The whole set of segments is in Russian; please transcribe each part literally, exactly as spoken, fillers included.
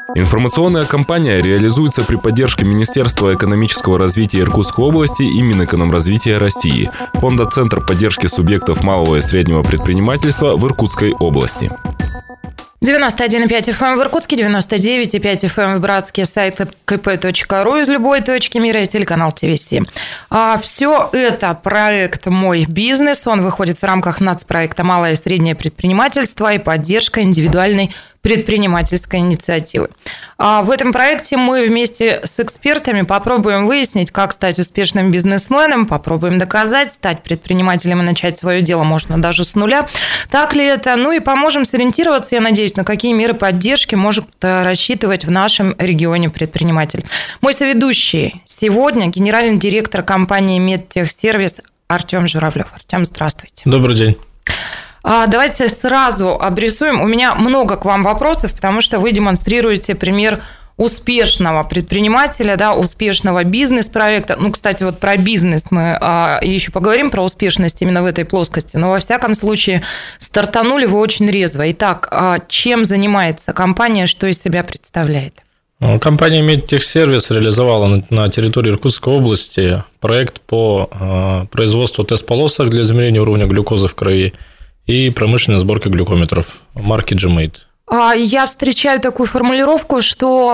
Информационная кампания реализуется при поддержке Министерства экономического развития Иркутской области и Минэкономразвития России, Фонда Центр поддержки субъектов малого и среднего предпринимательства в Иркутской области. девяносто один и пять эф эм в Иркутске, девяносто девять и пять эф эм в Братске, сайт ка пэ точка ру из любой точки мира и телеканал ТВ семь. А все это проект «Мой бизнес». Он выходит в рамках нацпроекта «Малое и среднее предпринимательство» и поддержка индивидуальной предпринимательской инициативы. А в этом проекте мы вместе с экспертами попробуем выяснить, как стать успешным бизнесменом, попробуем доказать, стать предпринимателем и начать свое дело можно даже с нуля. Так ли это? Ну и поможем сориентироваться, я надеюсь, на какие меры поддержки может рассчитывать в нашем регионе предприниматель. Мой соведущий сегодня генеральный директор компании «Медтехсервис» Артем Журавлев. Артем, здравствуйте. Добрый день. Давайте сразу обрисуем. У меня много к вам вопросов, потому что вы демонстрируете пример успешного предпринимателя, да, успешного бизнес-проекта. Ну, кстати, вот про бизнес мы а, еще поговорим, про успешность именно в этой плоскости. Но, во всяком случае, стартанули вы очень резво. Итак, а чем занимается компания, что из себя представляет? Компания «Медтехсервис» реализовала на, на территории Иркутской области проект по а, производству тест-полосок для измерения уровня глюкозы в крови и промышленная сборка глюкометров марки G-Mate. Я встречаю такую формулировку, что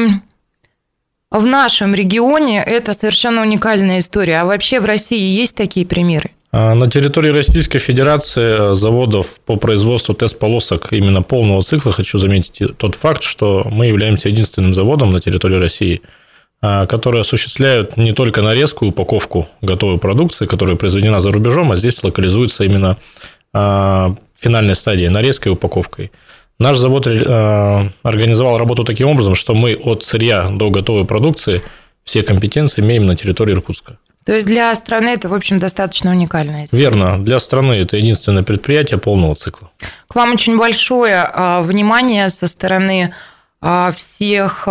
в нашем регионе это совершенно уникальная история. А вообще в России есть такие примеры? На территории Российской Федерации заводов по производству тест-полосок именно полного цикла, хочу заметить тот факт, что мы являемся единственным заводом на территории России, которые осуществляют не только нарезку и упаковку готовой продукции, которая произведена за рубежом, а здесь локализуется именно финальной стадии нарезкой и упаковкой. Наш завод организовал работу таким образом, что мы от сырья до готовой продукции все компетенции имеем на территории Иркутска. То есть для страны это, в общем, достаточно уникальная история. Верно. Для страны это единственное предприятие полного цикла. К вам очень большое внимание со стороны всех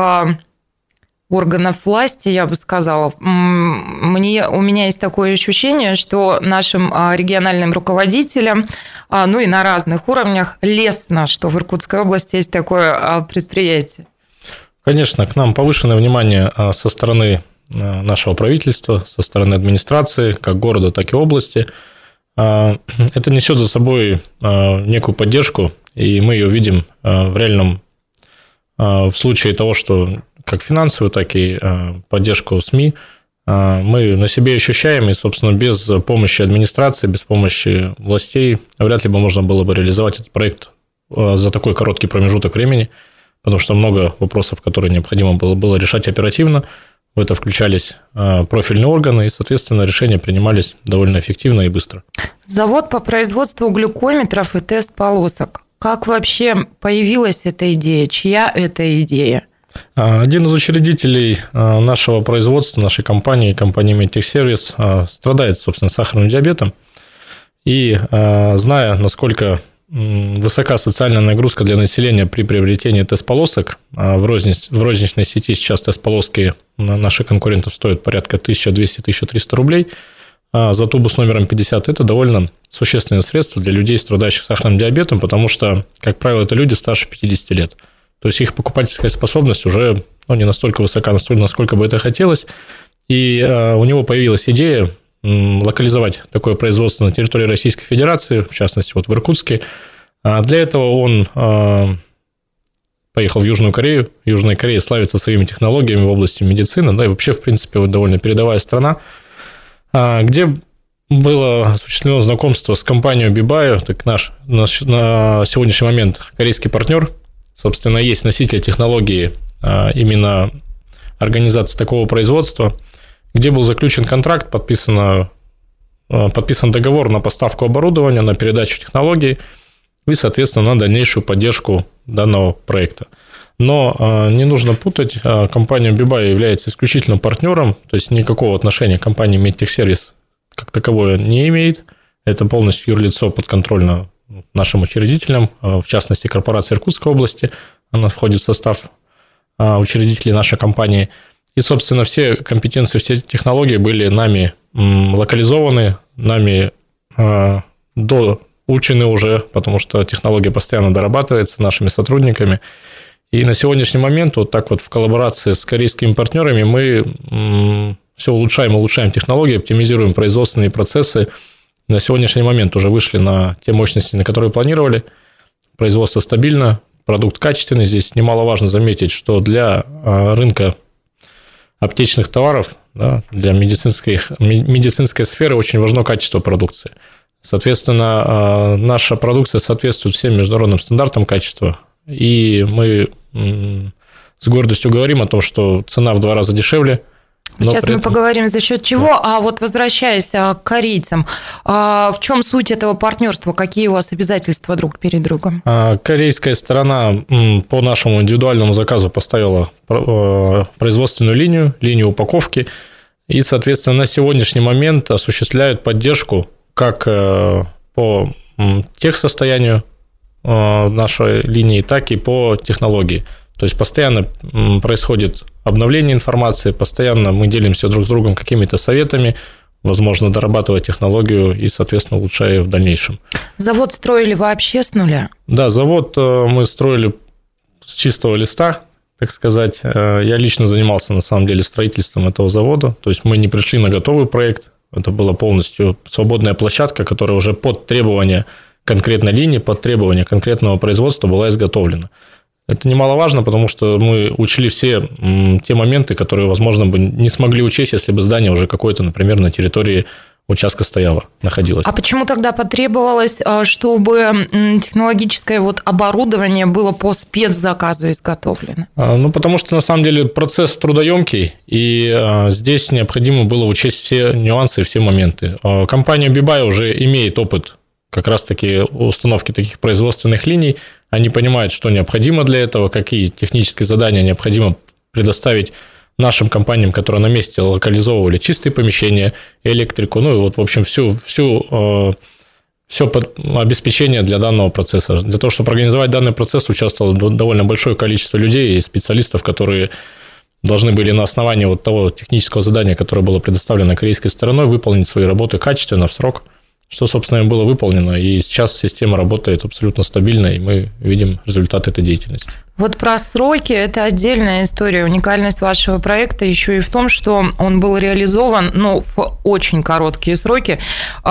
органов власти, я бы сказала. Мне, у меня есть такое ощущение, что нашим региональным руководителям, ну и на разных уровнях, лестно, что в Иркутской области есть такое предприятие. Конечно, к нам повышенное внимание со стороны нашего правительства, со стороны администрации, как города, так и области. Это несет за собой некую поддержку, и мы ее видим в реальном, в случае того, что как финансовую, так и поддержку СМИ мы на себе ощущаем, и, собственно, без помощи администрации, без помощи властей вряд ли бы можно было бы реализовать этот проект за такой короткий промежуток времени, потому что много вопросов, которые необходимо было, было решать оперативно, в это включались профильные органы, и, соответственно, решения принимались довольно эффективно и быстро. Завод по производству глюкометров и тест-полосок. Как вообще появилась эта идея? Чья это идея? Один из учредителей нашего производства, нашей компании, компании «Медтехсервис», страдает, собственно, сахарным диабетом. И зная, насколько высока социальная нагрузка для населения при приобретении тест-полосок, в, розниц, в розничной сети сейчас тест-полоски наших конкурентов стоят порядка тысяча двести - тысяча триста рублей, за тубу с номером пятьдесят – это довольно существенное средство для людей, страдающих сахарным диабетом, потому что, как правило, это люди старше пятидесяти лет. То есть их покупательская способность уже ну, не настолько высока, настолько, насколько бы это хотелось. И у него появилась идея локализовать такое производство на территории Российской Федерации, в частности, вот в Иркутске. Для этого он поехал в Южную Корею. Южная Корея славится своими технологиями в области медицины, да и вообще, в принципе, вот довольно передовая страна, где было осуществлено знакомство с компанией Бибаю, так наш на сегодняшний момент корейский партнер. Собственно, есть носители технологии именно организации такого производства, где был заключен контракт, подписан, подписан договор на поставку оборудования, на передачу технологий и, соответственно, на дальнейшую поддержку данного проекта. Но не нужно путать, компания Бибай является исключительно партнером, то есть никакого отношения компания «Медтехсервис» как таковое не имеет. Это полностью юрлицо подконтрольно нашим учредителям, в частности, корпорации Иркутской области. Она входит в состав учредителей нашей компании. И, собственно, все компетенции, все технологии были нами локализованы, нами доучены уже, потому что технология постоянно дорабатывается нашими сотрудниками. И на сегодняшний момент вот так вот в коллаборации с корейскими партнерами мы все улучшаем, улучшаем технологии, оптимизируем производственные процессы. На сегодняшний момент уже вышли на те мощности, на которые планировали. Производство стабильно, продукт качественный. Здесь немаловажно заметить, что для рынка аптечных товаров, да, для медицинской, медицинской сферы очень важно качество продукции. Соответственно, наша продукция соответствует всем международным стандартам качества. И мы с гордостью говорим о том, что цена в два раза дешевле. Сейчас мы этом... поговорим, за счет чего. Да. А вот возвращаясь к корейцам, в чем суть этого партнерства? Какие у вас обязательства друг перед другом? Корейская сторона по нашему индивидуальному заказу поставила производственную линию, линию упаковки, и, соответственно, на сегодняшний момент осуществляют поддержку как по техсостоянию нашей линии, так и по технологии. То есть постоянно происходит обновление информации, постоянно мы делимся друг с другом какими-то советами, возможно, дорабатывая технологию и, соответственно, улучшая ее в дальнейшем. Завод строили вообще с нуля? Да, завод мы строили с чистого листа, так сказать. Я лично занимался, на самом деле, строительством этого завода. То есть мы не пришли на готовый проект, это была полностью свободная площадка, которая уже под требования конкретной линии, под требования конкретного производства была изготовлена. Это немаловажно, потому что мы учли все те моменты, которые, возможно, бы не смогли учесть, если бы здание уже какое-то, например, на территории участка стояло, находилось. А почему тогда потребовалось, чтобы технологическое вот оборудование было по спецзаказу изготовлено? Ну, потому что, на самом деле, процесс трудоемкий, и здесь необходимо было учесть все нюансы и все моменты. Компания Бибай уже имеет опыт как раз-таки установки таких производственных линий. Они понимают, что необходимо для этого, какие технические задания необходимо предоставить нашим компаниям, которые на месте локализовывали чистые помещения, электрику, ну и вот, в общем, всю, всю, все обеспечение для данного процесса. Для того, чтобы организовать данный процесс, участвовало довольно большое количество людей и специалистов, которые должны были на основании вот того технического задания, которое было предоставлено корейской стороной, выполнить свои работы качественно, в срок, что, собственно, было выполнено. И сейчас система работает абсолютно стабильно, и мы видим результат этой деятельности. Вот про сроки – это отдельная история. Уникальность вашего проекта еще и в том, что он был реализован, ну, в очень короткие сроки.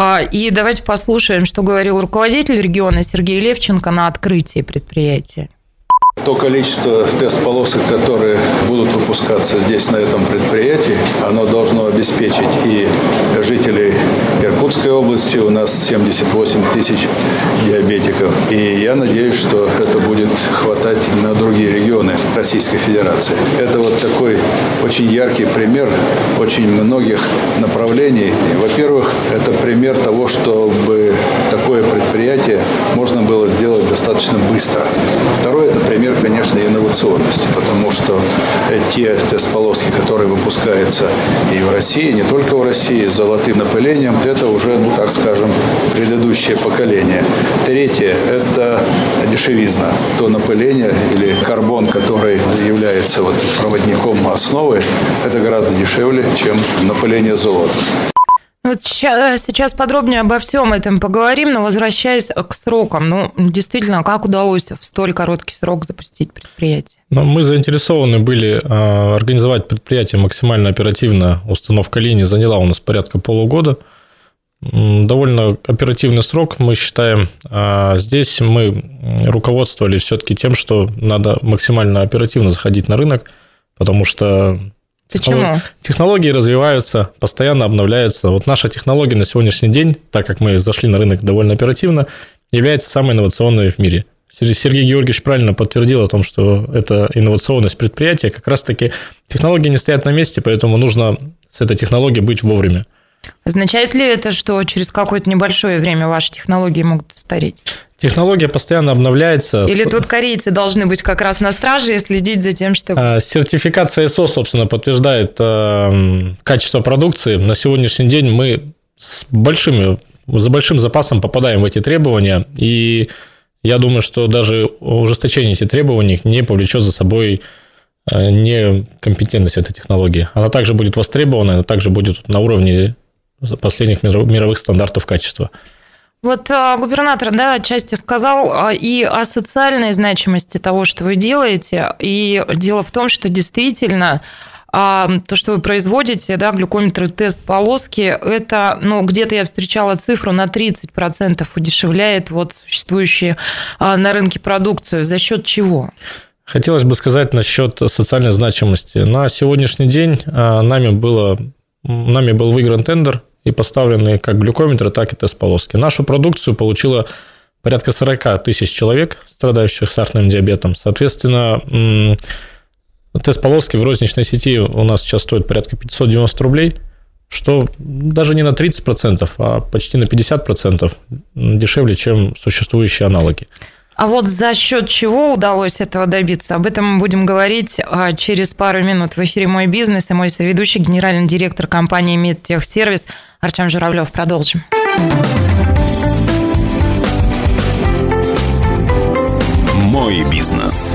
И давайте послушаем, что говорил руководитель региона Сергей Левченко на открытии предприятия. То количество тест-полосок, которые будут выпускаться здесь, на этом предприятии, оно должно обеспечить и жителей Иркутской области. У нас семьдесят восемь тысяч диабетиков. И я надеюсь, что это будет хватать на другие регионы Российской Федерации. Это вот такой очень яркий пример очень многих направлений. Во-первых, это пример того, чтобы такое предприятие можно было сделать достаточно быстро. Второе – это пример, конечно, инновационности, потому что те тест-полоски, которые выпускаются и в России, не только в России, с золотым напылением, это уже, ну так скажем, предыдущее поколение. Третье – это дешевизна. То напыление или карбон, который является вот проводником основы, это гораздо дешевле, чем напыление золота. Вот сейчас, сейчас подробнее обо всем этом поговорим, но возвращаясь к срокам, ну, действительно, как удалось в столь короткий срок запустить предприятие? Ну, мы заинтересованы были организовать предприятие максимально оперативно. Установка линии заняла у нас порядка полугода. Довольно оперативный срок, мы считаем. Здесь мы руководствовались все-таки тем, что надо максимально оперативно заходить на рынок, потому что Почему? Технологии развиваются, постоянно обновляются. Вот наша технология на сегодняшний день, так как мы зашли на рынок довольно оперативно, является самой инновационной в мире. Сергей Георгиевич правильно подтвердил о том, что это инновационность предприятия. Как раз-таки технологии не стоят на месте, поэтому нужно с этой технологией быть вовремя. Означает ли это, что через какое-то небольшое время ваши технологии могут устареть? Технология постоянно обновляется. Или тут корейцы должны быть как раз на страже и следить за тем, чтобы... Сертификация ай эс о, собственно, подтверждает качество продукции. На сегодняшний день мы с большими, за большим запасом попадаем в эти требования, и я думаю, что даже ужесточение этих требований не повлечет за собой некомпетентность этой технологии. Она также будет востребована, она также будет на уровне последних мировых стандартов качества. Вот губернатор, да, отчасти сказал и о социальной значимости того, что вы делаете. И дело в том, что действительно то, что вы производите, да, глюкометры, тест полоски, это, ну, где-то я встречала цифру, на тридцать процентов удешевляет вот существующую на рынке продукцию. За счет чего? Хотелось бы сказать насчет социальной значимости. На сегодняшний день нами, было, нами был выигран тендер и поставлены как глюкометры, так и тест-полоски. Нашу продукцию получило порядка сорок тысяч человек, страдающих сахарным диабетом. Соответственно, тест-полоски в розничной сети у нас сейчас стоят порядка пятьсот девяносто рублей, что даже не на тридцать процентов, а почти на пятьдесят процентов дешевле, чем существующие аналоги. А вот за счет чего удалось этого добиться? Об этом мы будем говорить через пару минут в эфире «Мой бизнес» и мой соведущий, генеральный директор компании «Медтехсервис» Артем Журавлев. Продолжим. «Мой бизнес».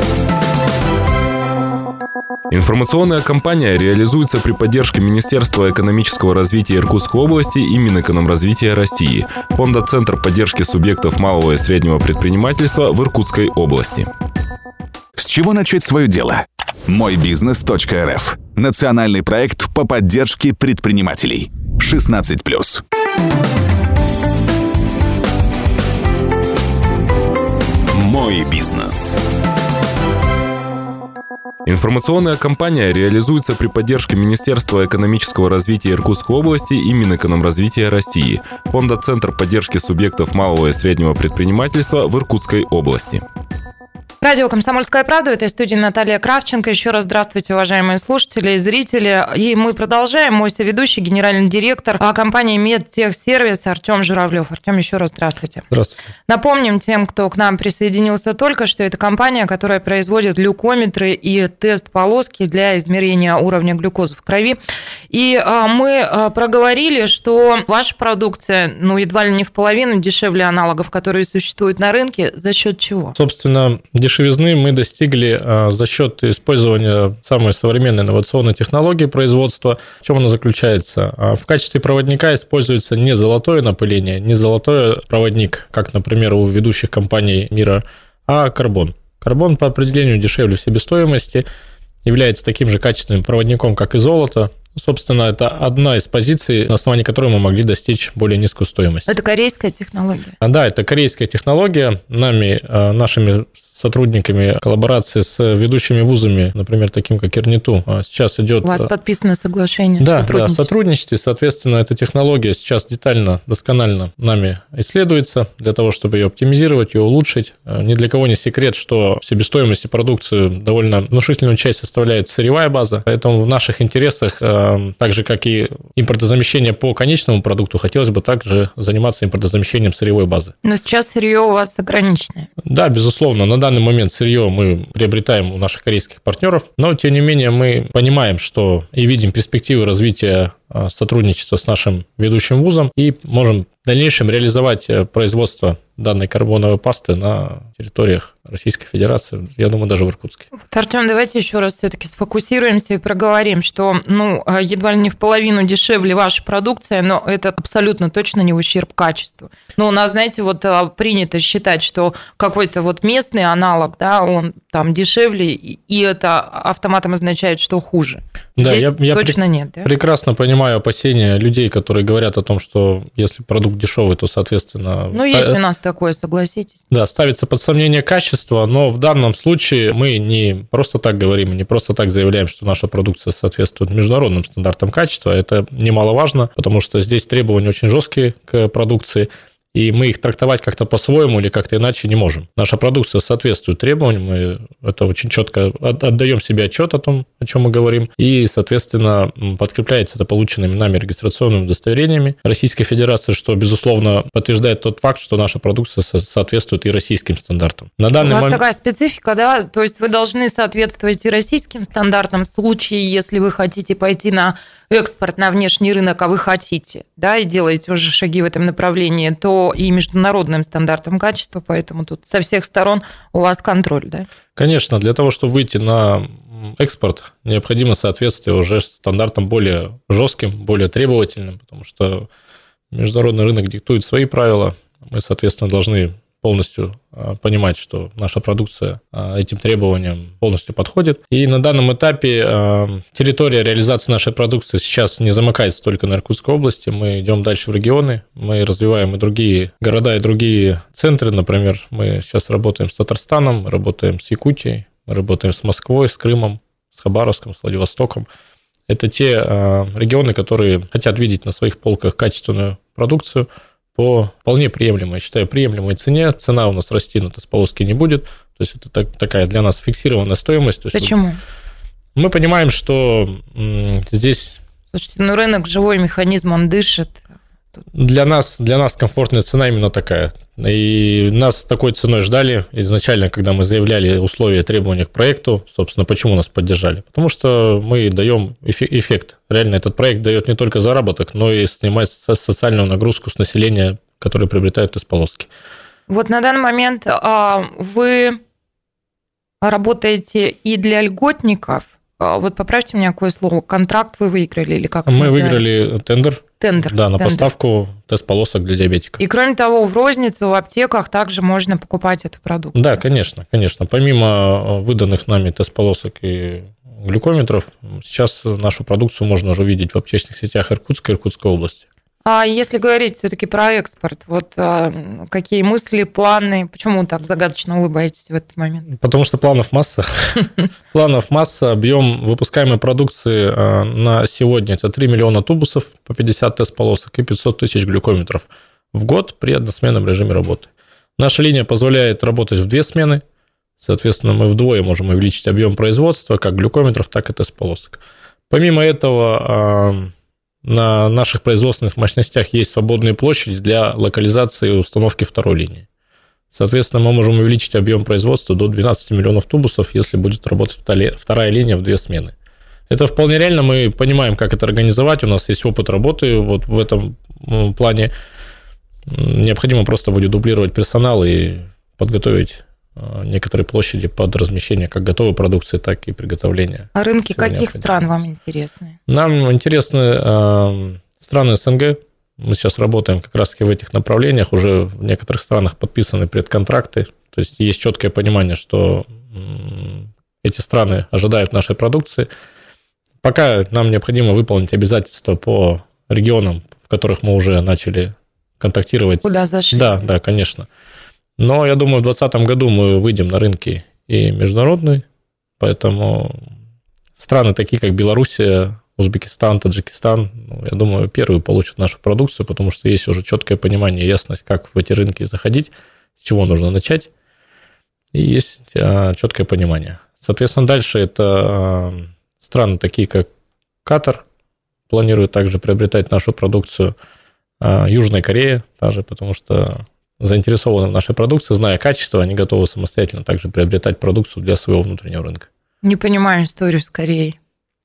Информационная кампания реализуется при поддержке Министерства экономического развития Иркутской области и Минэкономразвития России, Фонда Центр поддержки субъектов малого и среднего предпринимательства в Иркутской области. С чего начать свое дело? мой бизнес точка эр эф. Национальный проект по поддержке предпринимателей. шестнадцать плюс. Мой бизнес. Информационная кампания реализуется при поддержке Министерства экономического развития Иркутской области и Минэкономразвития России, Фонда Центр поддержки субъектов малого и среднего предпринимательства в Иркутской области. Радио «Комсомольская правда», в этой студии Наталья Кравченко. Еще раз здравствуйте, уважаемые слушатели и зрители. И мы продолжаем. Мой соведущий, генеральный директор компании «Медтехсервис» Артем Журавлев. Артем, еще раз здравствуйте. Здравствуйте. Напомним тем, кто к нам присоединился только что, это компания, которая производит глюкометры и тест-полоски для измерения уровня глюкозы в крови. И мы проговорили, что ваша продукция, ну, едва ли не в половину дешевле аналогов, которые существуют на рынке. За счет чего? Собственно, дешевле Дешевизны мы достигли за счет использования самой современной инновационной технологии производства. В чем она заключается? В качестве проводника используется не золотое напыление, не золотой проводник, как, например, у ведущих компаний мира, а карбон. Карбон по определению дешевле в себестоимости, является таким же качественным проводником, как и золото. Собственно, это одна из позиций, на основании которой мы могли достичь более низкую стоимость. Это корейская технология? Да, это корейская технология. Нами, нашими сотрудниками, коллаборации с ведущими вузами, например, таким как ИРНИТУ, сейчас идет... У вас подписано соглашение? Да, да, сотрудничестве. Соответственно, эта технология сейчас детально, досконально нами исследуется для того, чтобы ее оптимизировать, ее улучшить. Ни для кого не секрет, что в себестоимости продукции довольно внушительную часть составляет сырьевая база, поэтому в наших интересах, так же, как и импортозамещение по конечному продукту, хотелось бы также заниматься импортозамещением сырьевой базы. Но сейчас сырье у вас ограниченное? Да, безусловно. На данный момент сырье мы приобретаем у наших корейских партнеров, но, тем не менее, мы понимаем, что и видим перспективы развития сотрудничества с нашим ведущим вузом и можем в дальнейшем реализовать производство данной карбоновой пасты на территориях Российской Федерации, я думаю, даже в Иркутске. Артем, давайте еще раз все-таки сфокусируемся и проговорим, что, ну, едва ли не в половину дешевле ваша продукция, но это абсолютно точно не в ущерб качеству. Но у нас, знаете, вот принято считать, что какой-то вот местный аналог, да, он там дешевле, и это автоматом означает, что хуже. Да, Здесь я, я точно пр- нет, да? прекрасно понимаю опасения людей, которые говорят о том, что если продукт дешевый, то, соответственно... Ну, есть у нас такое, согласитесь. Да, ставится под сомнение качество, но в данном случае мы не просто так говорим, не просто так заявляем, что наша продукция соответствует международным стандартам качества. Это немаловажно, потому что здесь требования очень жесткие к продукции, и мы их трактовать как-то по-своему или как-то иначе не можем. Наша продукция соответствует требованиям, мы это очень четко отдаем себе отчет о том, о чем мы говорим, и, соответственно, подкрепляется это полученными нами регистрационными удостоверениями Российской Федерации, что, безусловно, подтверждает тот факт, что наша продукция соответствует и российским стандартам. На данный У вас момент... такая специфика, да? То есть вы должны соответствовать и российским стандартам в случае, если вы хотите пойти на экспорт на внешний рынок, а вы хотите, да, и делаете уже шаги в этом направлении, то и международным стандартам качества, поэтому тут со всех сторон у вас контроль, да? Конечно, для того, чтобы выйти на экспорт, необходимо соответствие уже стандартам более жестким, более требовательным, потому что международный рынок диктует свои правила, Мы, соответственно, должны полностью понимать, что наша продукция этим требованиям полностью подходит. И на данном этапе территория реализации нашей продукции сейчас не замыкается только на Иркутской области. Мы идем дальше в регионы, мы развиваем и другие города, и другие центры. Например, мы сейчас работаем с Татарстаном, мы работаем с Якутией, мы работаем с Москвой, с Крымом, с Хабаровском, с Владивостоком. Это те регионы, которые хотят видеть на своих полках качественную продукцию по вполне приемлемой, я считаю, приемлемой цене. Цена у нас расти на Тесполоске не будет. То есть это так, такая для нас фиксированная стоимость. То есть почему? Вот мы понимаем, что здесь... Слушайте, ну рынок живой, механизм, он дышит. Для нас, для нас комфортная цена именно такая. И нас такой ценой ждали изначально, когда мы заявляли условия и требования к проекту. Собственно, почему нас поддержали? Потому что мы даем эффект. Реально этот проект дает не только заработок, но и снимает социальную нагрузку с населения, которое приобретает Тесполоски. Вот на данный момент вы работаете и для льготников. Вот поправьте меня, какое слово, контракт вы выиграли или как? Мы выиграли тендер. Тендер. Да, на тендер. поставку тест-полосок для диабетиков. И кроме того, в розницу, в аптеках также можно покупать эту продукцию. Да, конечно, конечно. Помимо выданных нами тест-полосок и глюкометров, сейчас нашу продукцию можно уже видеть в аптечных сетях Иркутска и Иркутской области. А если говорить все-таки про экспорт, вот а, какие мысли, планы, почему так загадочно улыбаетесь в этот момент? Потому что планов масса. Планов масса. Объем выпускаемой продукции на сегодня это три миллиона тубусов по пятьдесят тест-полосок и пятьсот тысяч глюкометров в год при односменном режиме работы. Наша линия позволяет работать в две смены. Соответственно, мы вдвое можем увеличить объем производства как глюкометров, так и тест-полосок. Помимо этого, на наших производственных мощностях есть свободные площади для локализации и установки второй линии. Соответственно, мы можем увеличить объем производства до двенадцать миллионов тубусов, если будет работать вторая линия в две смены. Это вполне реально, мы понимаем, как это организовать, у нас есть опыт работы вот в этом плане. Необходимо просто будет дублировать персонал и подготовить некоторые площади под размещение как готовой продукции, так и приготовления. А рынки каких стран вам интересны? Нам интересны э, страны СНГ. Мы сейчас работаем как раз-таки в этих направлениях. Уже в некоторых странах подписаны предконтракты. То есть есть четкое понимание, что э, эти страны ожидают нашей продукции. Пока нам необходимо выполнить обязательства по регионам, в которых мы уже начали контактировать. Куда зашли? Да, да, конечно. Но я думаю, в двадцать двадцатом году мы выйдем на рынки и международные, поэтому страны такие, как Белоруссия, Узбекистан, Таджикистан, ну, я думаю, первые получат нашу продукцию, потому что есть уже четкое понимание, ясность, как в эти рынки заходить, с чего нужно начать, и есть четкое понимание. Соответственно, дальше это страны такие, как Катар, планируют также приобретать нашу продукцию, Южная Корея также, потому что заинтересованы в нашей продукции, зная качество, они готовы самостоятельно также приобретать продукцию для своего внутреннего рынка. Не понимаю историю с Кореей.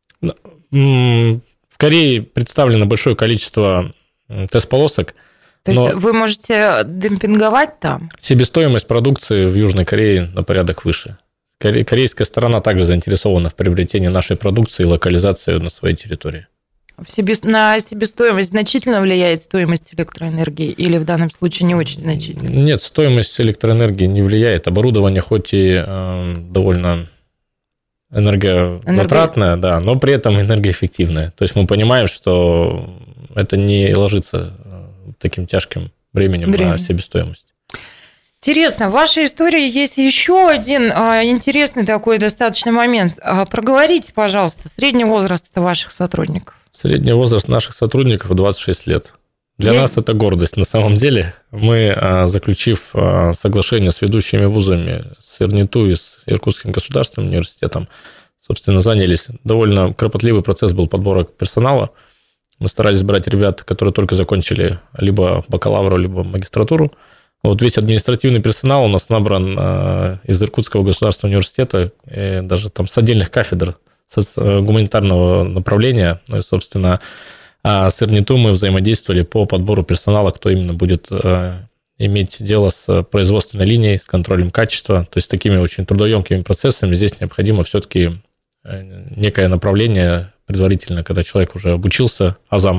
В Корее представлено большое количество тест-полосок. То есть вы можете демпинговать там? Себестоимость продукции в Южной Корее на порядок выше. Корейская сторона также заинтересована в приобретении нашей продукции и локализации ее на своей территории. На себестоимость значительно влияет стоимость электроэнергии или в данном случае не очень значительно? Нет, стоимость электроэнергии не влияет. Оборудование хоть и э, довольно энергозатратное, Энерго... да, но при этом энергоэффективное. То есть мы понимаем, что это не ложится таким тяжким бременем Бремя. на себестоимость. Интересно, в вашей истории есть еще один а, интересный такой достаточно момент. А, проговорите, пожалуйста, средний возраст ваших сотрудников. Средний возраст наших сотрудников двадцать шесть лет. Для Я... нас это гордость. На самом деле мы, а, заключив а, соглашение с ведущими вузами, с ИРНИТУ и с Иркутским государственным университетом, собственно, занялись. Довольно кропотливый процесс был подбора персонала. Мы старались брать ребят, которые только закончили либо бакалавру, либо магистратуру. Вот весь административный персонал у нас набран из Иркутского государственного университета, и даже там с отдельных кафедр, с гуманитарного направления. Ну и, собственно, с ИРНИТУ мы взаимодействовали по подбору персонала, кто именно будет иметь дело с производственной линией, с контролем качества. То есть такими очень трудоемкими процессами здесь необходимо все-таки некое направление предварительно, когда человек уже обучился азам,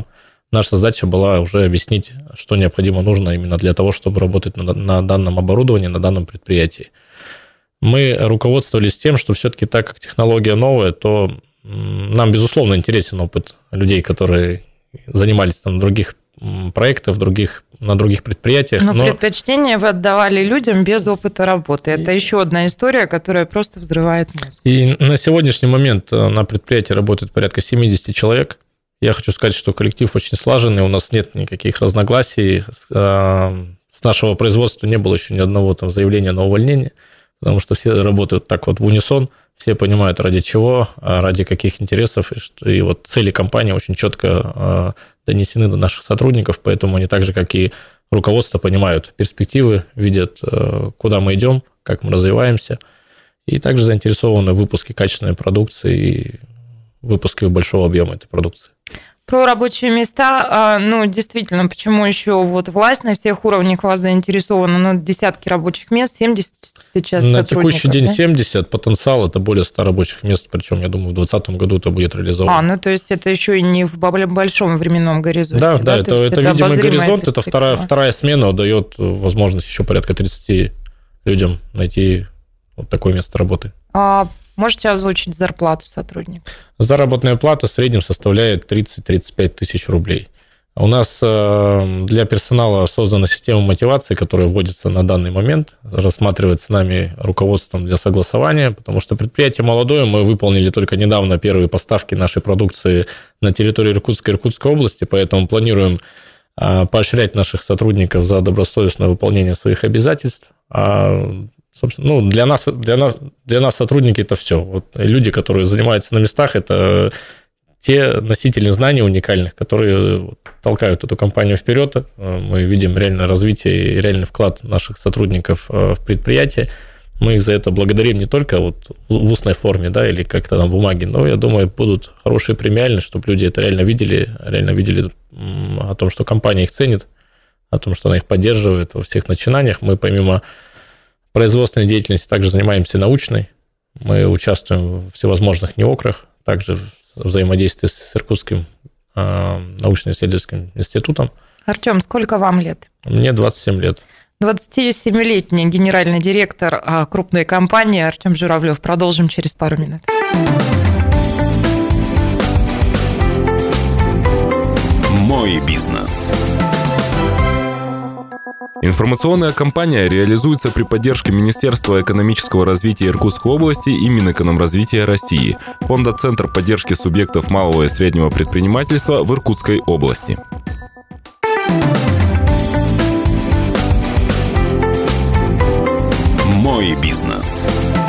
Наша задача была уже объяснить, что необходимо нужно именно для того, чтобы работать на, на данном оборудовании, на данном предприятии. Мы руководствовались тем, что все-таки так как технология новая, то нам, безусловно, интересен опыт людей, которые занимались там в других проектах, в других, на других предприятиях. Но, но предпочтение вы отдавали людям без опыта работы. Это еще одна история, которая просто взрывает мозг. И на сегодняшний момент на предприятии работает порядка семьдесят человек. Я хочу сказать, что коллектив очень слаженный, у нас нет никаких разногласий. С нашего производства не было еще ни одного там заявления на увольнение, потому что все работают так вот в унисон. Все понимают, ради чего, ради каких интересов, и, что, и вот цели компании очень четко донесены до наших сотрудников, поэтому они так же, как и руководство, понимают перспективы, видят, куда мы идем, как мы развиваемся, и также заинтересованы в выпуске качественной продукции и выпуске большого объема этой продукции. Про рабочие места, ну, действительно, почему еще вот власть на всех уровнях вас заинтересована? Ну, десятки рабочих мест, семьдесят сейчас на сотрудников. На текущий день да? семьдесят, потенциал – это более ста рабочих мест, причем, я думаю, в двадцатом году это будет реализовано. А, ну, то есть это еще и не в большом временном горизонте. Да, да, да это, это, это видимый горизонт, это вторая, вторая смена дает возможность еще порядка тридцати людям найти вот такое место работы. А можете озвучить зарплату сотрудника? Заработная плата в среднем составляет тридцать-тридцать пять тысяч рублей. У нас для персонала создана система мотивации, которая вводится на данный момент, рассматривается нами руководством для согласования, потому что предприятие молодое, мы выполнили только недавно первые поставки нашей продукции на территории Иркутской и Иркутской области, поэтому планируем поощрять наших сотрудников за добросовестное выполнение своих обязательств. Собственно, ну, для нас, для нас, для нас сотрудники – это все. Вот люди, которые занимаются на местах, это те носители знаний уникальных, которые толкают эту компанию вперед. Мы видим реальное развитие и реальный вклад наших сотрудников в предприятие. Мы их за это благодарим не только вот в устной форме, да, или как-то на бумаге, но, я думаю, будут хорошие премиальные, чтобы люди это реально видели, реально видели о том, что компания их ценит, о том, что она их поддерживает во всех начинаниях. Мы помимо производственной деятельности также занимаемся научной. Мы участвуем в всевозможных неокрах, также взаимодействие с Иркутским научно-исследовательским институтом. Артем, сколько вам лет? Мне двадцать семь лет. двадцатисемилетний генеральный директор крупной компании Артем Журавлев. Продолжим через пару минут. Мой бизнес. Информационная кампания реализуется при поддержке Министерства экономического развития Иркутской области и Минэкономразвития России, Фонда «Центр поддержки субъектов малого и среднего предпринимательства» в Иркутской области. Мой бизнес.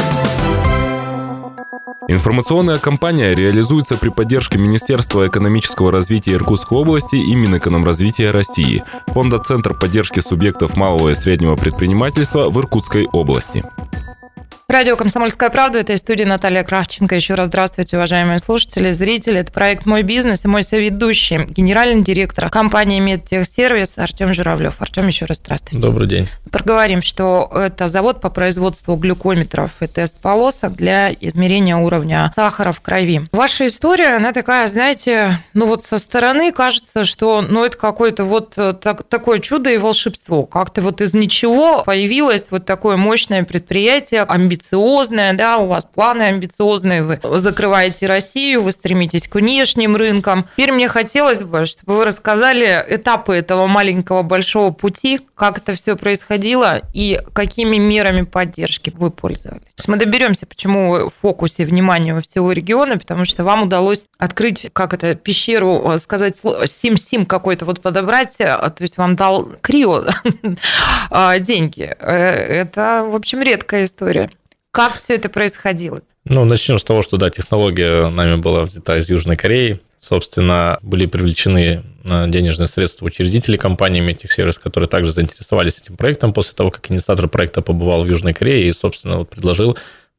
Информационная кампания реализуется при поддержке Министерства экономического развития Иркутской области и Минэкономразвития России, Фонда «Центр поддержки субъектов малого и среднего предпринимательства» в Иркутской области. Радио «Комсомольская правда». Это из студии Наталья Кравченко. Еще раз здравствуйте, уважаемые слушатели, зрители. Это проект «Мой бизнес» и мой соведущий, генеральный директор компании «Медтехсервис» Артем Журавлев. Артем, еще раз здравствуйте. Добрый день. Проговорим, что это завод по производству глюкометров и тест-полосок для измерения уровня сахара в крови. Ваша история, она такая, знаете, ну вот со стороны кажется, что ну это какое-то вот так, такое чудо и волшебство. Как-то вот из ничего появилось вот такое мощное предприятие, амбициозное, амбициозная, да, у вас планы амбициозные, вы закрываете Россию, вы стремитесь к внешним рынкам. Теперь мне хотелось бы, чтобы вы рассказали этапы этого маленького большого пути, как это все происходило и какими мерами поддержки вы пользовались. То есть мы доберемся, почему вы в фокусе внимания во всего региона, потому что вам удалось открыть, как это, пещеру, сказать, сим-сим какой-то вот подобрать, то есть вам дал Крио деньги. Это, в общем, редкая история. Как все это происходило? Ну, начнем с того, что, да, технология нами была взята из Южной Кореи. Собственно, были привлечены денежные средства учредителей компании «Медтехсервис», которые также заинтересовались этим проектом после того, как инициатор проекта побывал в Южной Корее и, собственно, вот предложил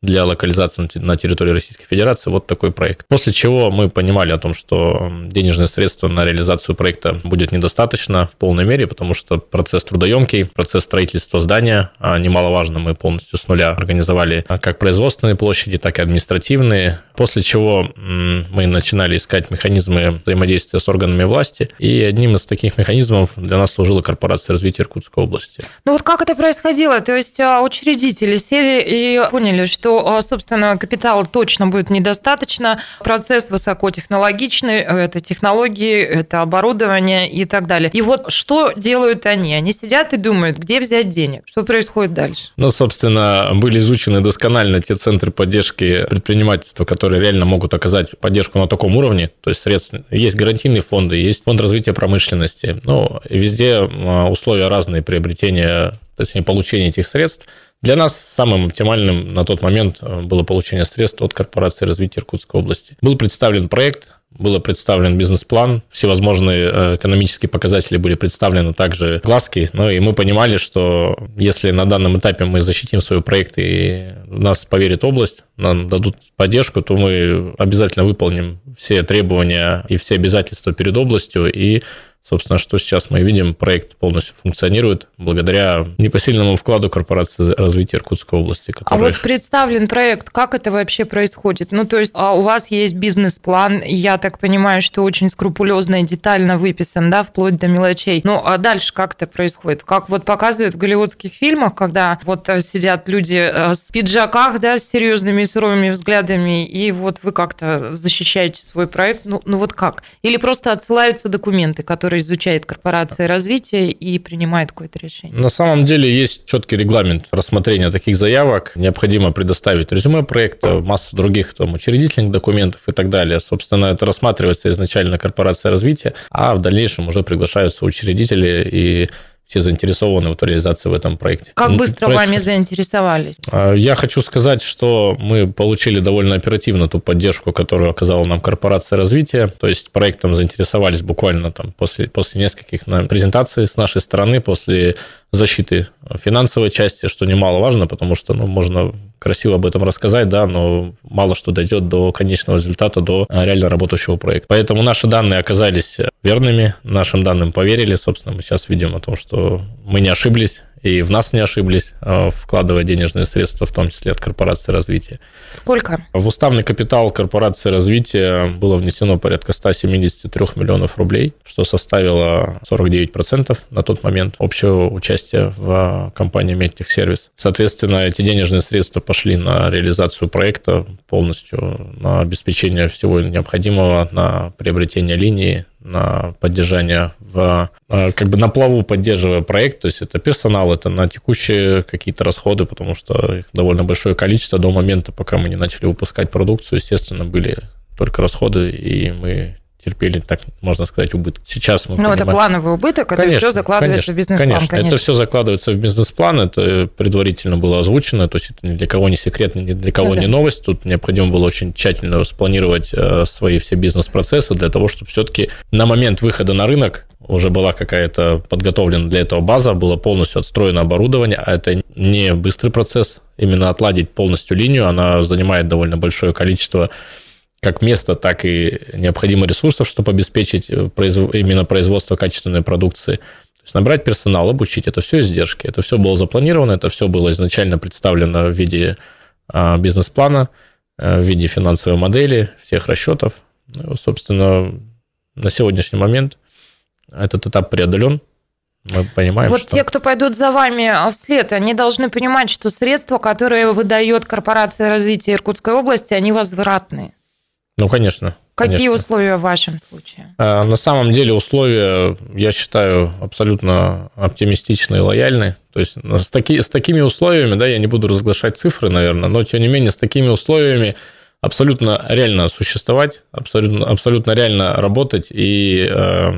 для локализации на территории Российской Федерации. Вот такой проект. После чего мы понимали о том, что денежные средства на реализацию проекта будет недостаточно в полной мере, потому что процесс трудоемкий, процесс строительства здания немаловажно. Мы полностью с нуля организовали как производственные площади, так и административные. После чего мы начинали искать механизмы взаимодействия с органами власти, и одним из таких механизмов для нас служила Корпорация развития Иркутской области. Ну вот как это происходило? То есть учредители сели и поняли, что собственного капитала точно будет недостаточно, процесс высокотехнологичный, это технологии, это оборудование и так далее. И вот что делают они? Они сидят и думают, где взять денег? Что происходит дальше? Ну, собственно, были изучены досконально те центры поддержки предпринимательства, которые реально могут оказать поддержку на таком уровне. То есть средств есть гарантийные фонды, есть фонд развития промышленности. Ну, везде условия разные приобретения, точнее, получения этих средств. Для нас самым оптимальным на тот момент было получение средств от Корпорации развития Иркутской области. Был представлен проект, был представлен бизнес-план, всевозможные экономические показатели были представлены, также глазки. Ну и мы понимали, что если на данном этапе мы защитим свой проект и нас поверит область, нам дадут поддержку, то мы обязательно выполним все требования и все обязательства перед областью. И, собственно, что сейчас мы видим, проект полностью функционирует благодаря непосильному вкладу Корпорации развития Иркутской области. Который... А вот представлен проект, как это вообще происходит? Ну, то есть у вас есть бизнес-план, я так понимаю, что очень скрупулезно и детально выписан, да, вплоть до мелочей. Ну, а дальше как это происходит? Как вот показывают в голливудских фильмах, когда вот сидят люди в пиджаках, да, с серьезными и суровыми взглядами, и вот вы как-то защищаете свой проект, ну, ну вот как? Или просто отсылаются документы, которые изучает Корпорация развития и принимает какое-то решение? На самом деле есть четкий регламент рассмотрения таких заявок. Необходимо предоставить резюме проекта, массу других там, учредительных документов и так далее. Собственно, это рассматривается изначально Корпорация развития, а в дальнейшем уже приглашаются учредители и все заинтересованы в реализации в этом проекте. Как быстро Проис... вами заинтересовались? Я хочу сказать, что мы получили довольно оперативно ту поддержку, которую оказала нам Корпорация развития. То есть проектом заинтересовались буквально там после, после нескольких презентаций с нашей стороны, после защиты финансовой части, что немаловажно, потому что ну, можно красиво об этом рассказать, да, но мало что дойдет до конечного результата, до реально работающего проекта. Поэтому наши данные оказались верными, нашим данным поверили. Собственно, мы сейчас видим о том, что мы не ошиблись, и в нас не ошиблись, вкладывая денежные средства, в том числе от Корпорации развития. Сколько? В уставный капитал Корпорации развития было внесено порядка сто семьдесят три миллионов рублей, что составило сорок девять процентов на тот момент общего участия в компании Медтехсервис. Соответственно, эти денежные средства пошли на реализацию проекта полностью, на обеспечение всего необходимого, на приобретение линии, на поддержание в, как бы на плаву поддерживая проект, то есть это персонал, это на текущие какие-то расходы, потому что их довольно большое количество до момента, пока мы не начали выпускать продукцию, естественно, были только расходы, и мы терпели, так можно сказать, убыток. Сейчас мы Ну, понимаем... это плановый убыток, это конечно, все закладывается конечно, в бизнес-план, конечно. конечно. Это все закладывается в бизнес-план, это предварительно было озвучено, то есть это ни для кого не секрет, ни для кого ну, не да. новость. Тут необходимо было очень тщательно спланировать свои все бизнес-процессы для того, чтобы все-таки на момент выхода на рынок уже была какая-то подготовлена для этого база, было полностью отстроено оборудование, а это не быстрый процесс, именно отладить полностью линию, она занимает довольно большое количество как места, так и необходимых ресурсов, чтобы обеспечить именно производство качественной продукции. То есть набрать персонал, обучить, это все издержки. Это все было запланировано, это все было изначально представлено в виде бизнес-плана, в виде финансовой модели, всех расчетов. Ну, собственно, на сегодняшний момент этот этап преодолен. Мы понимаем, вот что... те, кто пойдут за вами вслед, они должны понимать, что средства, которые выдает Корпорация развития Иркутской области, они возвратные. Ну, конечно. Какие конечно. условия в вашем случае? На самом деле условия, я считаю, абсолютно оптимистичные и лояльные. То есть с, таки, с такими условиями, да, я не буду разглашать цифры, наверное, но тем не менее с такими условиями абсолютно реально существовать, абсолютно, абсолютно реально работать и э,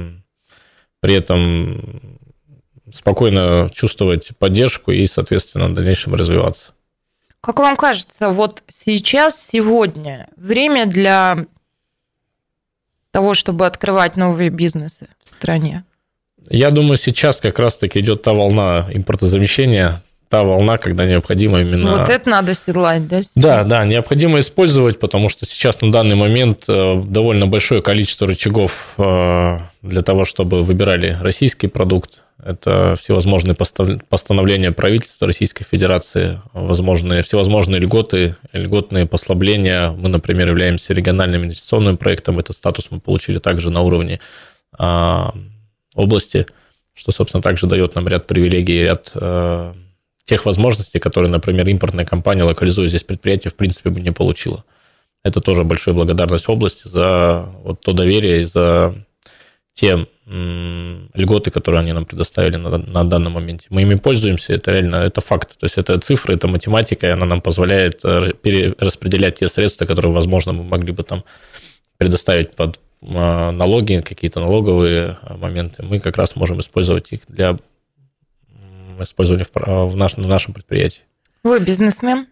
при этом спокойно чувствовать поддержку и, соответственно, в дальнейшем развиваться. Как вам кажется, вот сейчас, сегодня время для того, чтобы открывать новые бизнесы в стране? Я думаю, сейчас как раз-таки идет та волна импортозамещения, та волна, когда необходимо именно... Вот это надо седлать, да? Да, да, необходимо использовать, потому что сейчас на данный момент довольно большое количество рычагов для того, чтобы выбирали российский продукт. Это всевозможные постановления правительства Российской Федерации, возможные, всевозможные льготы, льготные послабления. Мы, например, являемся региональным инвестиционным проектом. Этот статус мы получили также на уровне области, что, собственно, также дает нам ряд привилегий, ряд тех возможностей, которые, например, импортная компания, локализуя здесь предприятие, в принципе, бы не получила. Это тоже большая благодарность области за вот то доверие и за те льготы, которые они нам предоставили на, на данном моменте. Мы ими пользуемся, это реально, это факт. То есть это цифры, это математика, и она нам позволяет перераспределять те средства, которые, возможно, мы могли бы там предоставить под налоги, какие-то налоговые моменты. Мы как раз можем использовать их для использования в, в наш, на нашем предприятии. Вы бизнесмен?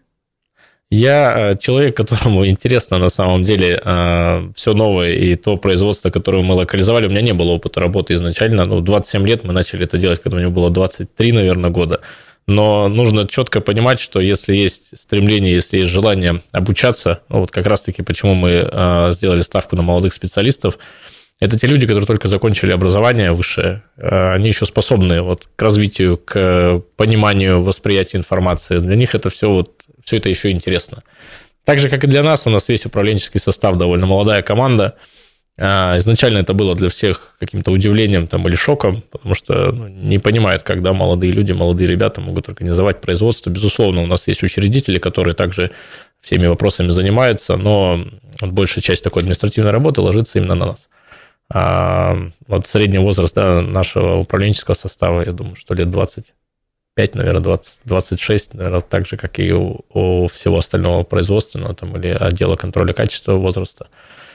Я человек, которому интересно на самом деле все новое, и то производство, которое мы локализовали. У меня не было опыта работы изначально. Ну, двадцать семь лет мы начали это делать, когда мне было двадцать три, наверное, года. Но нужно четко понимать, что если есть стремление, если есть желание обучаться, ну, вот как раз-таки почему мы сделали ставку на молодых специалистов, это те люди, которые только закончили образование высшее, они еще способны вот к развитию, к пониманию, восприятию информации. Для них это все, вот, все это еще интересно. Так же, как и для нас, у нас весь управленческий состав, довольно молодая команда. Изначально это было для всех каким-то удивлением там, или шоком, потому что ну, не понимают, когда молодые люди, молодые ребята могут организовать производство. Безусловно, у нас есть учредители, которые также всеми вопросами занимаются, но вот большая часть такой административной работы ложится именно на нас. А вот средний возраст да, нашего управленческого состава, я думаю, что лет двадцать пять, наверное, двадцать, двадцать шесть, наверное, так же, как и у, у всего остального производственного там, или отдела контроля качества возраста.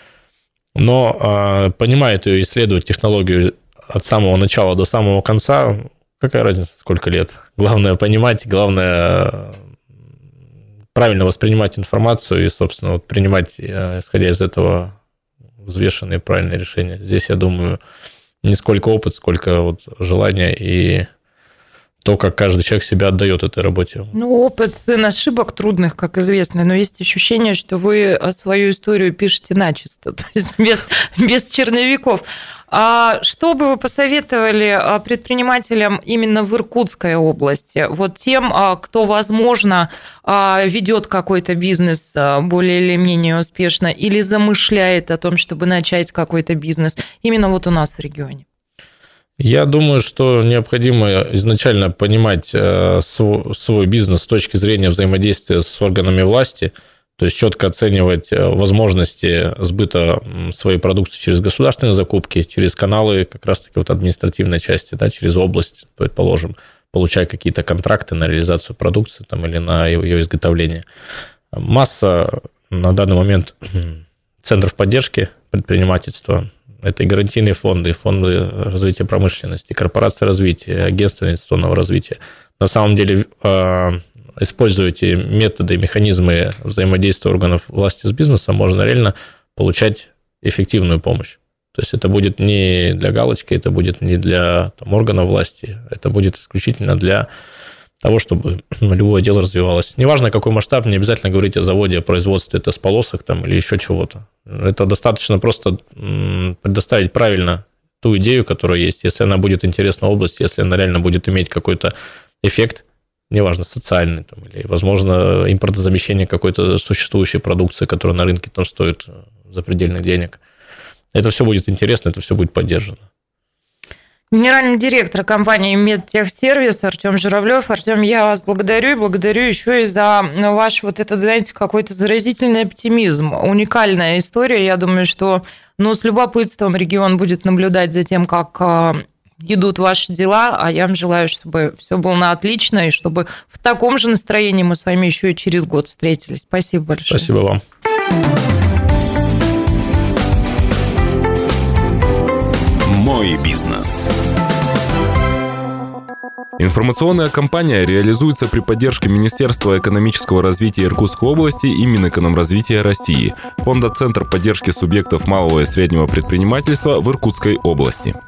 Но а, понимают ее, исследовать технологию от самого начала до самого конца, какая разница, сколько лет. Главное понимать, главное правильно воспринимать информацию и, собственно, вот принимать, исходя из этого, взвешенные правильные решения. Здесь, я думаю, не сколько опыт, сколько вот желание и то, как каждый человек себя отдает этой работе. Ну, опыт сын ошибок трудных, как известно, но есть ощущение, что вы свою историю пишете начисто, то есть без, без черновиков. А что бы вы посоветовали предпринимателям именно в Иркутской области? Вот тем, кто, возможно, ведет какой-то бизнес более или менее успешно или замышляет о том, чтобы начать какой-то бизнес именно вот у нас в регионе? Я думаю, что необходимо изначально понимать свой бизнес с точки зрения взаимодействия с органами власти, то есть четко оценивать возможности сбыта своей продукции через государственные закупки, через каналы как раз-таки вот административной части, да, через область, предположим, получая какие-то контракты на реализацию продукции там, или на ее изготовление. Масса на данный момент центров поддержки предпринимательства. Это и гарантийные фонды, и фонды развития промышленности, корпорации развития, агентства инвестиционного развития. На самом деле, используйте методы, механизмы взаимодействия органов власти с бизнесом, можно реально получать эффективную помощь. То есть это будет не для галочки, это будет не для там, органов власти, это будет исключительно для того, чтобы любое дело развивалось. Неважно, какой масштаб, не обязательно говорить о заводе, о производстве тест-полосок там, или еще чего-то. Это достаточно просто предоставить правильно ту идею, которая есть. Если она будет интересна области, если она реально будет иметь какой-то эффект, неважно, социальный, там, или, возможно, импортозамещение какой-то существующей продукции, которая на рынке там стоит запредельных денег. Это все будет интересно, это все будет поддержано. Генеральный директор компании «Медтехсервис» Артем Журавлев. Артем, я вас благодарю и благодарю еще и за ваш вот этот, знаете, какой-то заразительный оптимизм. Уникальная история. Я думаю, что ну, с любопытством регион будет наблюдать за тем, как идут ваши дела, а я вам желаю, чтобы все было на отлично, и чтобы в таком же настроении мы с вами еще и через год встретились. Спасибо большое. Спасибо вам. Мой бизнес. Информационная кампания реализуется при поддержке Министерства экономического развития Иркутской области и Минэкономразвития России, Фонда Центр поддержки субъектов малого и среднего предпринимательства в Иркутской области.